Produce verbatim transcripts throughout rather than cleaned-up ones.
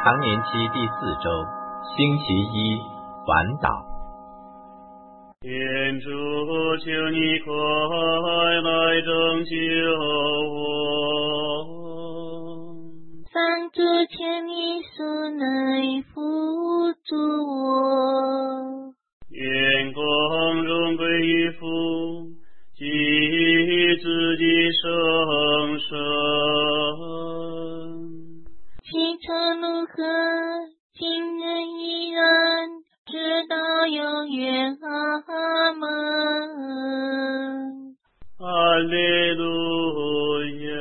常年期第四周，星期一，环岛。 天主，求你快来拯救我！ 上主，求你速来扶助我！ 愿光荣归于父及子及圣神。 起初如何，今日依然，直到永远。阿们。 哈利路亚。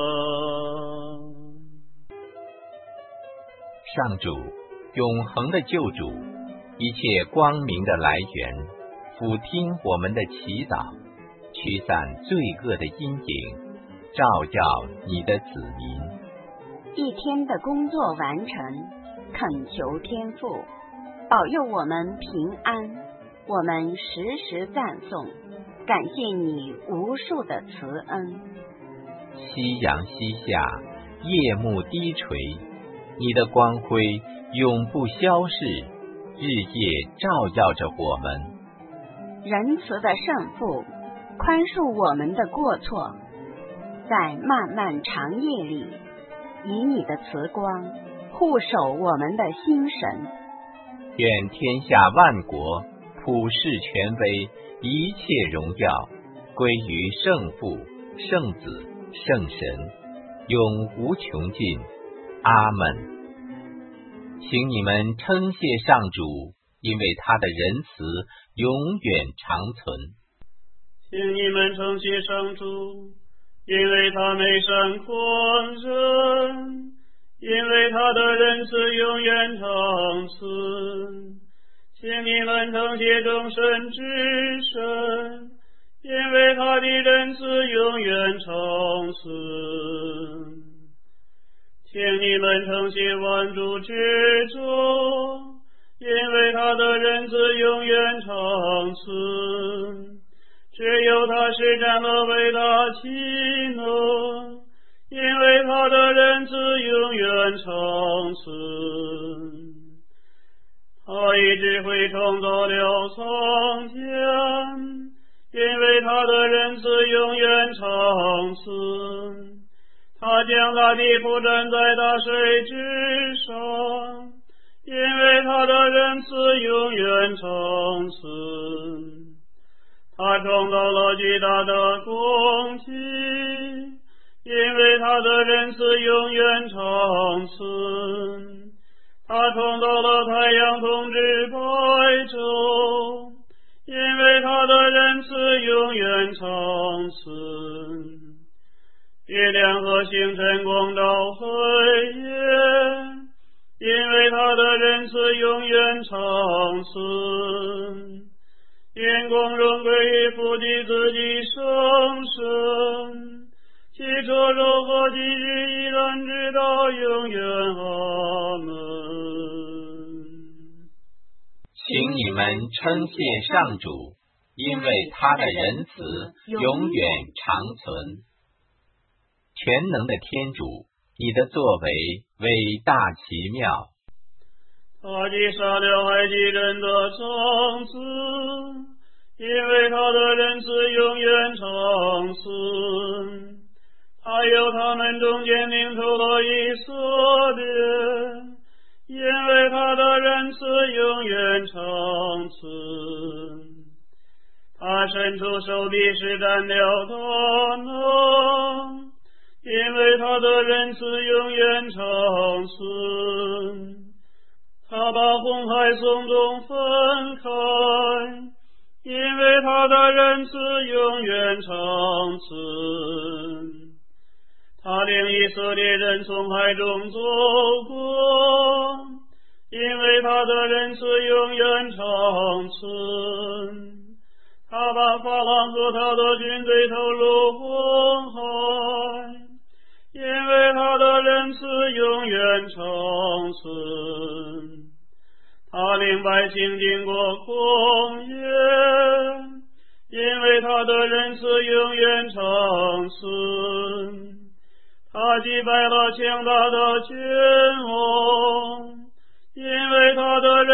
上主，永恒的救主，一切光明的来源，俯听我们的祈祷，驱散罪恶的阴影，照耀你的子民。 一天的工作完成，恳求天父保佑我们平安，我们时时赞颂，感谢你无数的慈恩。 夕阳西下，夜幕低垂，你的光辉永不消逝，日夜照耀着我们。 仁慈的圣父，宽恕我们的过错，在漫漫长夜里，以你的慈光护守我们的心神。 愿天下万国普世权威，一切荣耀归于圣父、圣子、圣神，永无穷尽。阿们。请你们称谢上主，因为他的仁慈永远长存。 请你们称谢上主，因为他美善宽仁，因为他的仁慈永远长存。请你们称谢众神之神，因为他的仁慈永远长存。请你们称谢万主之主，因为他的仁慈永远长存。只有他施展了伟大奇能，因为他的仁慈永远长存。他以智慧创造了苍天，因为他的仁慈永远长存。他将大地铺展在大水之上，因为他的仁慈永远长存。他创造了巨大的空气，因为他的仁慈永远长存。他创造了太阳统治白昼，因为他的仁慈永远长存。月亮和星辰光照黑夜，因为他的仁慈永远长存。愿光荣归于父及子及圣神，起初如何，今日依然，直到永远。阿门。 请你们称谢上主，因为他的仁慈永远长存。全能的天主，你的作为伟大奇妙。 他击杀了埃及人的长子，因为他的仁慈永远长存。他由他们中间领出了以色列，因为他的仁慈永远长存。他伸出手臂施展了大能，因为他的仁慈永远长存。他把红海从中分开，因为他的仁慈永远长存。他领以色列人从海中走过，因为他的仁慈永远长存。他把法郎和他的军队投入红海，因为他的仁慈永远长存。他领百姓经过旷野，因为他的仁慈永远长存。他击败了强大的君王，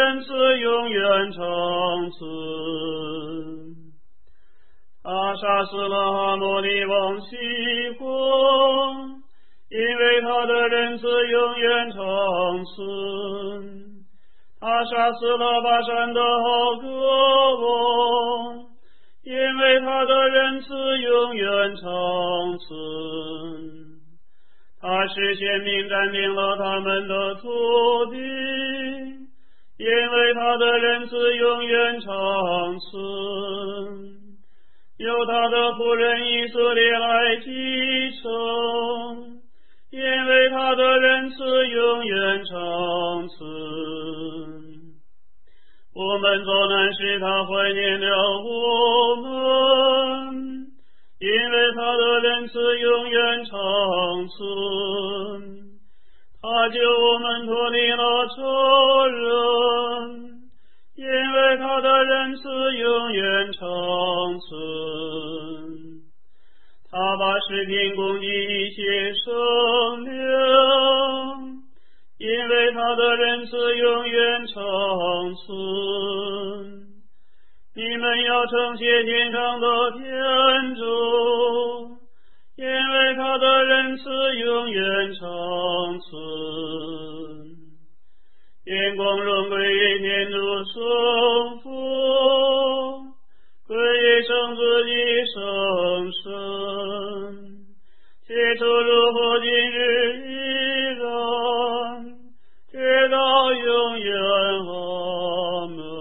仁慈永远长存。他杀死了哈摩利王西宏，因为他的仁慈永远长存。他杀死了巴山的好歌王，因为他的仁慈永远长存。他使先民占领了他们的土地，因为他的仁慈永远长存。由他的仆人以色列来继承，因为他的仁慈永远长存。我们遭难时，他怀念了我们，因为他的仁慈永远长存。他救我们脱离了仇人，因为他的仁慈永远长存。他把食品供给一切生灵，因为他的仁慈永远长存。你们要称谢天上的天主，因为他的仁慈永远长存。愿光荣归于天主圣父，归于圣子及圣神，起初如何今日依然，直到永远。阿门。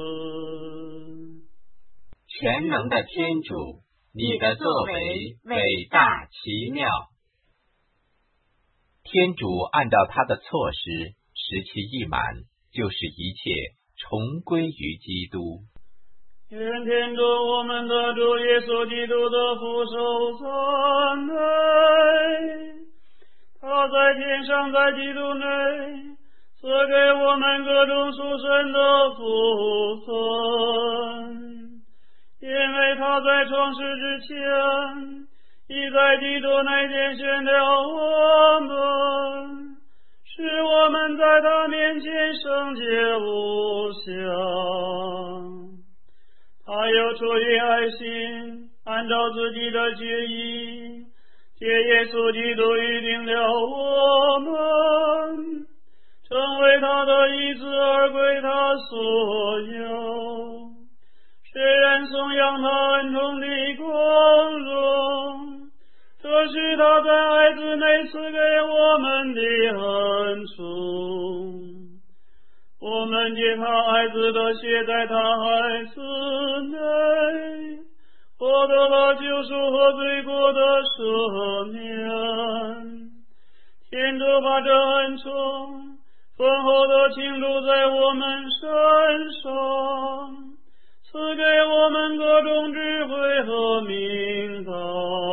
全能的天主，你的作为伟大奇妙。天主按照他的措施，时期一满，就是一切重归于基督。 愿天主我们的主耶稣基督的父受赞美。他在天上，在基督内，赐给我们各种属神的福分。因为他在创世之前，已在基督内拣选了我们，使我们在他面前圣洁无瑕。他又出于爱心，按照自己的旨意，借耶稣基督预定了我们，成为他的义子而归他所有，使人颂扬他恩宠的光荣。这是他在爱子内赐给我们的恩宠。我们借他爱子的血，在他爱子内获得了救赎和罪过的赦免。天主把这恩宠丰厚的倾注在我们身上，赐给我们各种智慧和明道，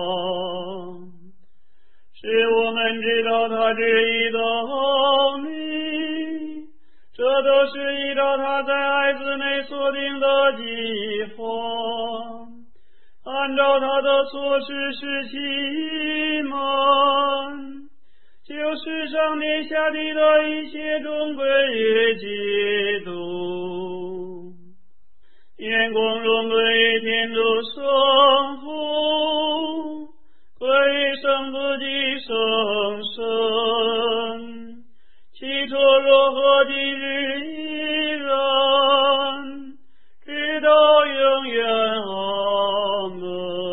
使我们知道他旨意的奥秘。这都是依照他在爱子内所定的计划，按照他的措施使其满，就是上天下地的一切终归于基督。愿光荣归于天主圣父，归于圣子及圣神，起初如何今日依然，直到永远。阿门。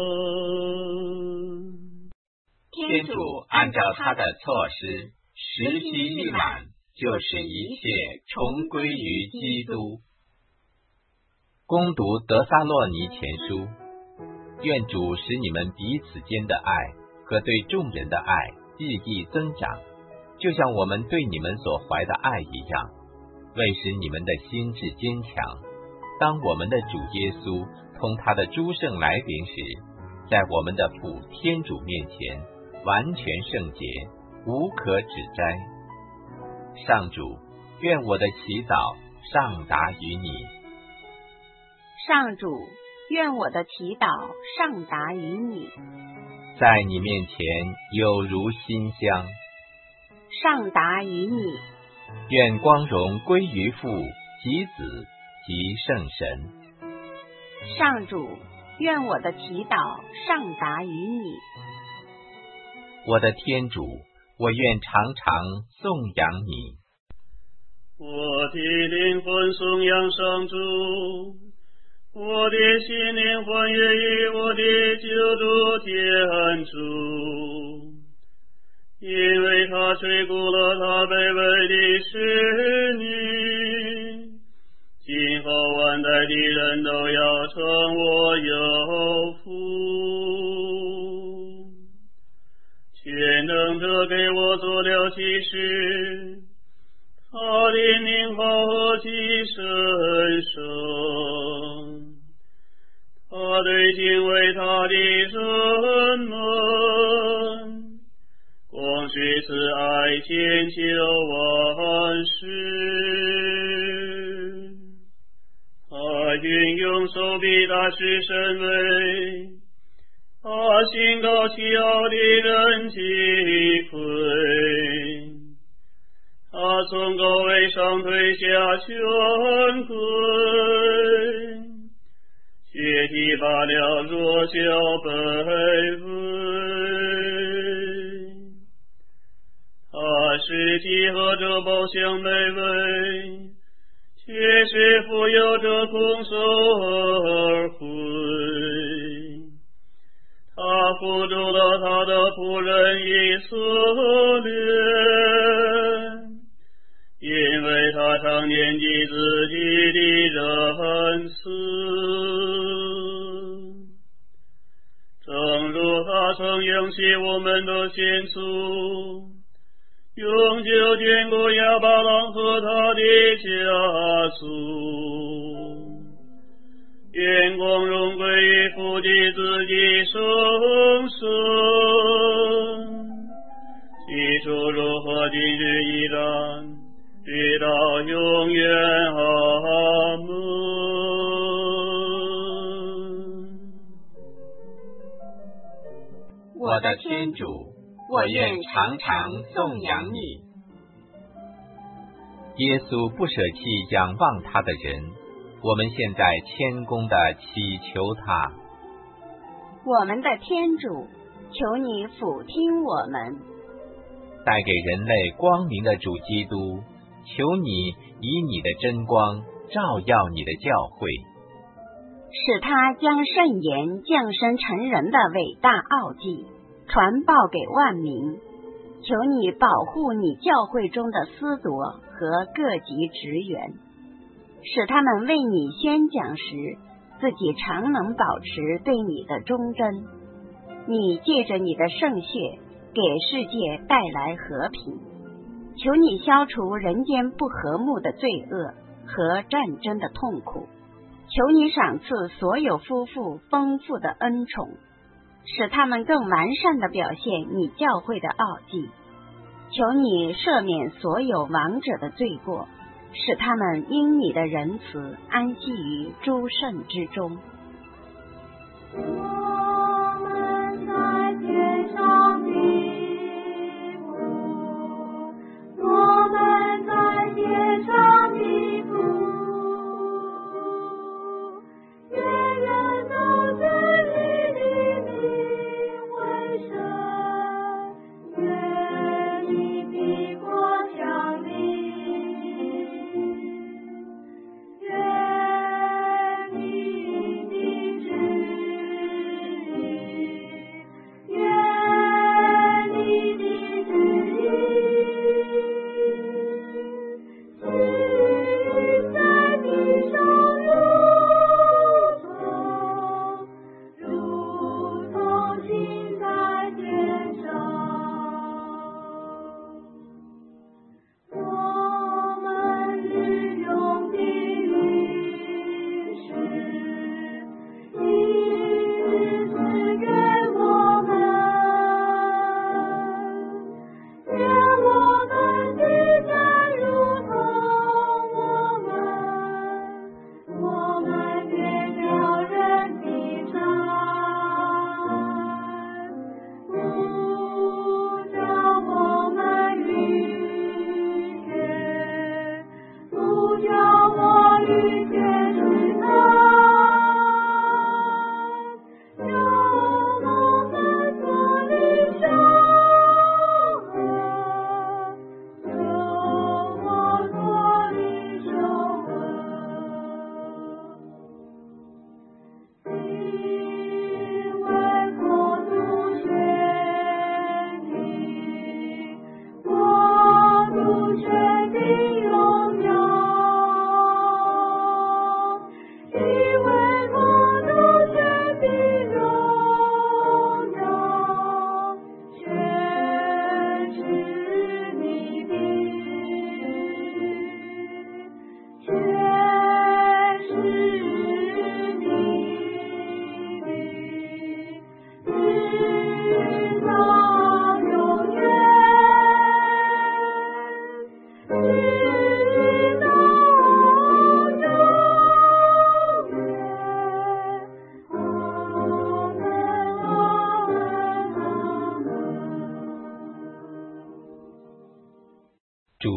天主按照他的措施，时期一满，就使一切重归于基督。攻读德撒洛尼前书，愿主使你们彼此间的爱和对众人的爱日益增长，就像我们对你们所怀的爱一样，为使你们的心智坚强。当我们的主耶稣同他的诸圣来临时，在我们的父天主面前完全圣洁，无可指摘。上主，愿我的祈祷上达于你。 上主，愿我的祈祷上达于你。 在你面前有如馨香， 上达于你。 愿光荣归于父及子及圣神。 上主，愿我的祈祷上达于你。 我的天主，我愿常常颂扬你。 我的灵魂颂扬上主，我的心灵欢悦于我的救主天主，因为他垂顾了他卑微的使女，今后万代的人都要称我有福。全能者给我做了启示，他的名号何其神圣，他对敬畏他的人们，光许慈爱千秋万世。他运用手臂大施神威，他心高气傲的人击溃，他从高位上推下权贵，血体罢了弱小卑微，他使集合着宝相卑微，却是富有着空手而回。他扶助了他的仆人以色列，因为他常念及自己的仁慈，正如他曾应许我们的先祖，永久眷顾亚巴郎和他的家族。愿光荣归于父的自己圣神，起初如何，今日依然，直到永远。阿门。 我的天主，我愿常常颂扬你。耶稣不舍弃仰望他的人，我们现在谦恭地祈求他。 我们的天主，求你俯听我们。 带给人类光明的主基督，求你以你的真光照耀你的教会， 使他将圣言降生成人的伟大奥迹传报给万民。求你保护你教会中的司铎和各级职员，使他们为你宣讲时，自己常能保持对你的忠贞。你借着你的圣血给世界带来和平，求你消除人间不和睦的罪恶和战争的痛苦，求你赏赐所有夫妇丰富的恩宠，使他们更完善地表现你教会的奥迹。求你赦免所有亡者的罪过，使他们因你的仁慈安息于诸圣之中。 我们在天上的父，我们在天上的父，愿人都尊你的名为圣，愿你的国降临，愿你的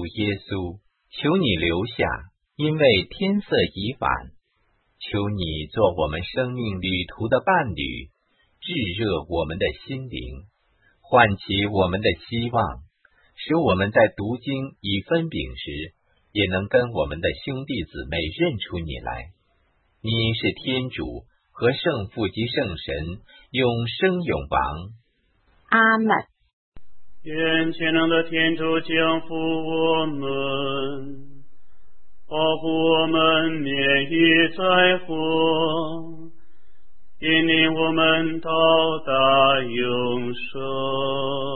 耶稣，求你留下，因为天色已晚。求你做我们生命旅途的伴侣，炙热我们的心灵，唤起我们的希望，使我们在读经以分饼时，也能跟我们的兄弟姊妹认出你来。你是天主和圣父及圣神，永生永王。 阿们。 愿全能的天主降福我们，保护我们免于灾祸，引领我们到达永生。